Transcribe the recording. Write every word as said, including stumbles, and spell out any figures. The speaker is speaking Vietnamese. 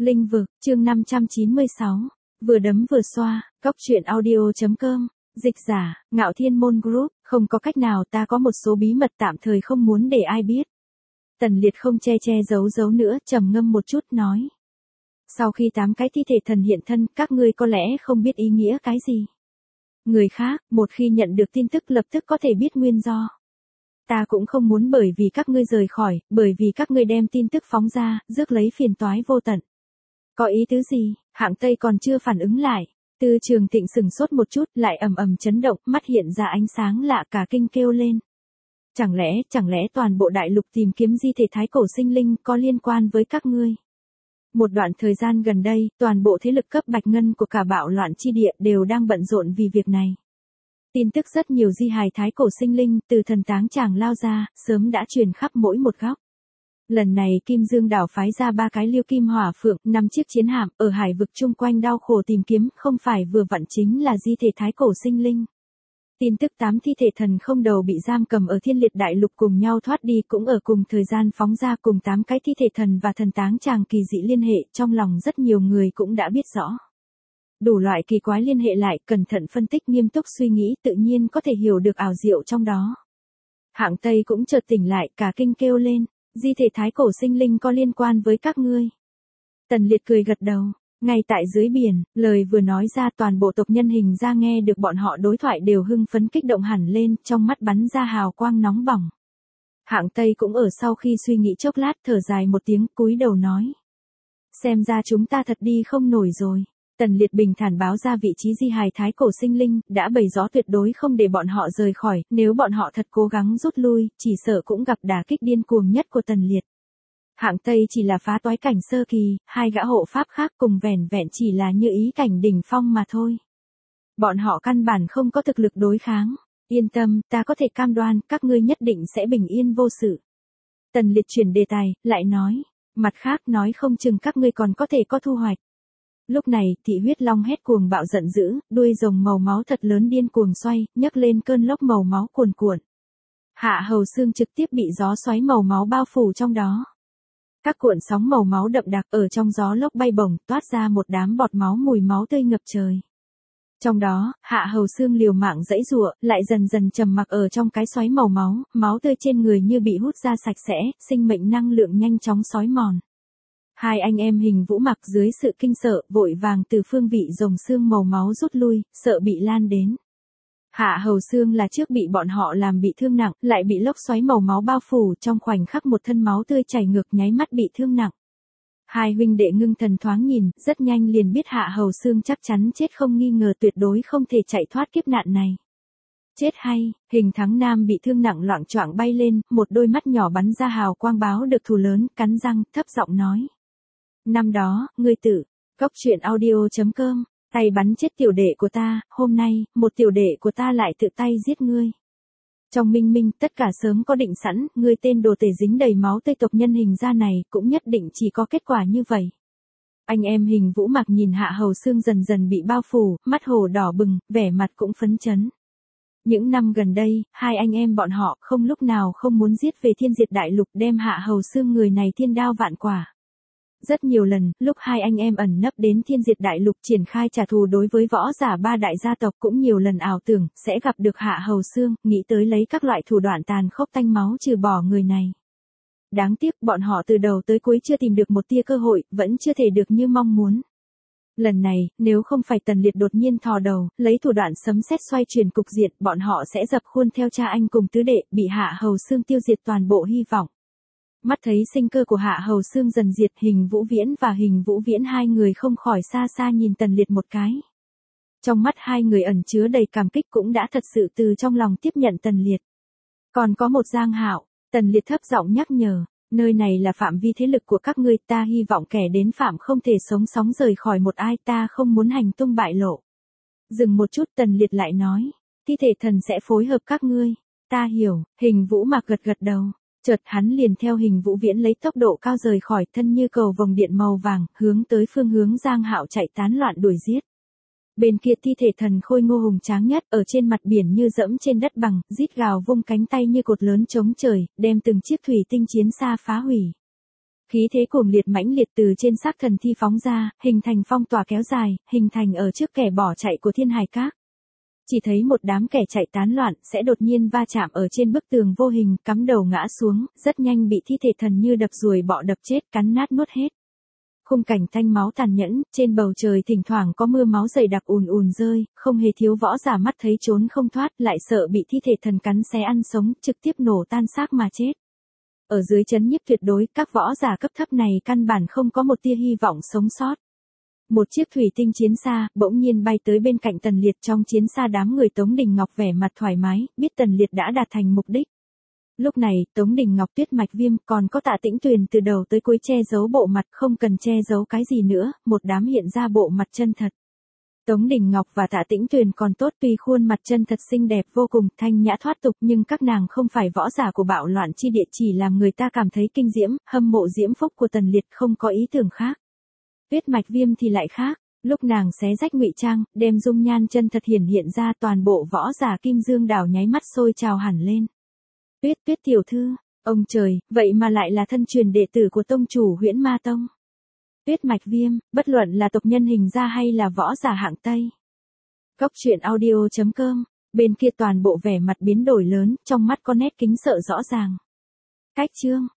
Linh vực, chương năm trăm chín mươi sáu. Vừa đấm vừa xoa, góc truyện audio.com. Dịch giả, Ngạo Thiên Môn Group, không có cách nào, ta có một số bí mật tạm thời không muốn để ai biết. Tần Liệt không che che giấu giấu nữa, trầm ngâm một chút nói. Sau khi tám cái thi thể thần hiện thân, các ngươi có lẽ không biết ý nghĩa cái gì. Người khác, một khi nhận được tin tức lập tức có thể biết nguyên do. Ta cũng không muốn bởi vì các ngươi rời khỏi, bởi vì các ngươi đem tin tức phóng ra, rước lấy phiền toái vô tận. Có ý tứ gì? Hạng Tây còn chưa phản ứng lại. Tư Trường Thịnh sừng sốt một chút, lại ầm ầm chấn động, mắt hiện ra ánh sáng lạ, cả kinh kêu lên. Chẳng lẽ, chẳng lẽ toàn bộ đại lục tìm kiếm di thể thái cổ sinh linh có liên quan với các ngươi? Một đoạn thời gian gần đây, toàn bộ thế lực cấp bạch ngân của cả bạo loạn chi địa đều đang bận rộn vì việc này. Tin tức rất nhiều di hài thái cổ sinh linh từ thần táng tràng lao ra, sớm đã truyền khắp mỗi một góc. Lần này Kim Dương đảo phái ra ba cái liêu kim hỏa phượng, năm chiếc chiến hạm ở hải vực chung quanh đau khổ tìm kiếm, không phải vừa vặn chính là di thể thái cổ sinh linh. Tin tức tám thi thể thần không đầu bị giam cầm ở Thiên Liệt đại lục cùng nhau thoát đi cũng ở cùng thời gian phóng ra, cùng tám cái thi thể thần và thần táng tràng kỳ dị liên hệ, trong lòng rất nhiều người cũng đã biết rõ. Đủ loại kỳ quái liên hệ lại, cẩn thận phân tích, nghiêm túc suy nghĩ, tự nhiên có thể hiểu được ảo diệu trong đó. Hạng Tây cũng chợt tỉnh lại, cả kinh kêu lên, di thể thái cổ sinh linh có liên quan với các ngươi. Tần Liệt cười gật đầu. Ngay tại dưới biển, lời vừa nói ra, toàn bộ tộc nhân Hình ra nghe được bọn họ đối thoại đều hưng phấn kích động hẳn lên, trong mắt bắn ra hào quang nóng bỏng. Hạng Tây cũng ở sau khi suy nghĩ chốc lát, thở dài một tiếng, cúi đầu nói. Xem ra chúng ta thật đi không nổi rồi. Tần Liệt bình thản báo ra vị trí di hài thái cổ sinh linh, đã bày rõ tuyệt đối không để bọn họ rời khỏi, nếu bọn họ thật cố gắng rút lui, chỉ sợ cũng gặp đả kích điên cuồng nhất của Tần Liệt. Hạng Tây chỉ là phá toái cảnh sơ kỳ, hai gã hộ pháp khác cùng vẻn vẹn chỉ là như ý cảnh đỉnh phong mà thôi. Bọn họ căn bản không có thực lực đối kháng. Yên tâm, ta có thể cam đoan, các ngươi nhất định sẽ bình yên vô sự. Tần Liệt chuyển đề tài, lại nói, mặt khác nói không chừng các ngươi còn có thể có thu hoạch. Lúc này, Thị Huyết Long hét cuồng bạo giận dữ, đuôi rồng màu máu thật lớn điên cuồng xoay, nhấc lên cơn lốc màu máu cuồn cuộn. Hạ Hầu Xương trực tiếp bị gió xoáy màu máu bao phủ trong đó. Các cuộn sóng màu máu đậm đặc ở trong gió lốc bay bổng, toát ra một đám bọt máu mùi máu tươi ngập trời. Trong đó, Hạ Hầu Xương liều mạng giãy giụa, lại dần dần trầm mặc ở trong cái xoáy màu máu, máu tươi trên người như bị hút ra sạch sẽ, sinh mệnh năng lượng nhanh chóng xói mòn. Hai anh em Hình Vũ Mặc dưới sự kinh sợ, vội vàng từ phương vị rồng xương màu máu rút lui, sợ bị lan đến. Hạ Hầu Xương là trước bị bọn họ làm bị thương nặng, lại bị lốc xoáy màu máu bao phủ, trong khoảnh khắc một thân máu tươi chảy ngược, nháy mắt bị thương nặng. Hai huynh đệ ngưng thần thoáng nhìn, rất nhanh liền biết Hạ Hầu Xương chắc chắn chết không nghi ngờ, tuyệt đối không thể chạy thoát kiếp nạn này. Chết hay, Hình Thắng Nam bị thương nặng loạng choạng bay lên, một đôi mắt nhỏ bắn ra hào quang báo được thù lớn, cắn răng, thấp giọng nói. Năm đó, ngươi tự, góc truyện audio.com. Tay bắn chết tiểu đệ của ta, hôm nay, một tiểu đệ của ta lại tự tay giết ngươi. Trong minh minh, tất cả sớm có định sẵn, ngươi tên đồ tể dính đầy máu tươi tộc nhân Hình ra này, cũng nhất định chỉ có kết quả như vậy. Anh em Hình Vũ Mặc nhìn Hạ Hầu Xương dần dần bị bao phủ, mắt hồ đỏ bừng, vẻ mặt cũng phấn chấn. Những năm gần đây, hai anh em bọn họ không lúc nào không muốn giết về Thiên Diệt đại lục, đem Hạ Hầu Xương người này thiên đao vạn quả. Rất nhiều lần, lúc hai anh em ẩn nấp đến Thiên Diệt đại lục triển khai trả thù đối với võ giả ba đại gia tộc, cũng nhiều lần ảo tưởng sẽ gặp được Hạ Hầu Xương, nghĩ tới lấy các loại thủ đoạn tàn khốc tanh máu trừ bỏ người này. Đáng tiếc, bọn họ từ đầu tới cuối chưa tìm được một tia cơ hội, vẫn chưa thể được như mong muốn. Lần này, nếu không phải Tần Liệt đột nhiên thò đầu, lấy thủ đoạn sấm sét xoay chuyển cục diện, bọn họ sẽ dập khuôn theo cha anh cùng tứ đệ, bị Hạ Hầu Xương tiêu diệt toàn bộ hy vọng. Mắt thấy sinh cơ của Hạ Hầu Xương dần diệt, Hình Vũ Viễn và Hình Vũ Viễn hai người không khỏi xa xa nhìn Tần Liệt một cái. Trong mắt hai người ẩn chứa đầy cảm kích, cũng đã thật sự từ trong lòng tiếp nhận Tần Liệt. Còn có một Giang Hạo, Tần Liệt thấp giọng nhắc nhở, nơi này là phạm vi thế lực của các ngươi, ta hy vọng kẻ đến phạm không thể sống sóng rời khỏi một ai, ta không muốn hành tung bại lộ. Dừng một chút, Tần Liệt lại nói, thi thể thần sẽ phối hợp các ngươi. Ta hiểu, Hình Vũ Mặc gật gật đầu. Chợt hắn liền theo Hình Vũ Viễn lấy tốc độ cao rời khỏi, thân như cầu vồng điện màu vàng, hướng tới phương hướng Giang Hạo chạy tán loạn đuổi giết. Bên kia thi thể thần khôi ngô hùng tráng nhất, ở trên mặt biển như dẫm trên đất bằng, rít gào vung cánh tay như cột lớn chống trời, đem từng chiếc thủy tinh chiến xa phá hủy. Khí thế cuồng liệt mãnh liệt từ trên xác thần thi phóng ra, hình thành phong tỏa kéo dài, hình thành ở trước kẻ bỏ chạy của Thiên Hải Các. Chỉ thấy một đám kẻ chạy tán loạn sẽ đột nhiên va chạm ở trên bức tường vô hình, cắm đầu ngã xuống, rất nhanh bị thi thể thần như đập ruồi bọ đập chết, cắn nát nuốt hết. Khung cảnh tanh máu tàn nhẫn, trên bầu trời thỉnh thoảng có mưa máu dày đặc ùn ùn rơi, không hề thiếu võ giả mắt thấy trốn không thoát, lại sợ bị thi thể thần cắn xé ăn sống, trực tiếp nổ tan xác mà chết. Ở dưới chấn nhiếp tuyệt đối, các võ giả cấp thấp này căn bản không có một tia hy vọng sống sót. Một chiếc thủy tinh chiến xa, bỗng nhiên bay tới bên cạnh Tần Liệt, trong chiến xa đám người Tống Đình Ngọc vẻ mặt thoải mái, biết Tần Liệt đã đạt thành mục đích. Lúc này, Tống Đình Ngọc, Tuyết Mạch Viêm, còn có Tạ Tĩnh Tuyền từ đầu tới cuối che giấu bộ mặt, không cần che giấu cái gì nữa, một đám hiện ra bộ mặt chân thật. Tống Đình Ngọc và Tạ Tĩnh Tuyền còn tốt, tuy khuôn mặt chân thật xinh đẹp vô cùng, thanh nhã thoát tục, nhưng các nàng không phải võ giả của bạo loạn chi địa, chỉ làm người ta cảm thấy kinh diễm, hâm mộ diễm phúc của Tần Liệt, không có ý tưởng khác. Tuyết Mạch Viêm thì lại khác, lúc nàng xé rách ngụy trang, đem dung nhan chân thật hiển hiện ra, toàn bộ võ giả Kim Dương Đảo nháy mắt sôi trào hẳn lên. Tuyết Tuyết tiểu thư, ông trời, vậy mà lại là thân truyền đệ tử của tông chủ Huyễn Ma Tông. Tuyết Mạch Viêm, bất luận là tộc nhân hình gia hay là võ giả hạng Tây. Cốc truyện audio chấm com, bên kia toàn bộ vẻ mặt biến đổi lớn, trong mắt có nét kính sợ rõ ràng. Cách chương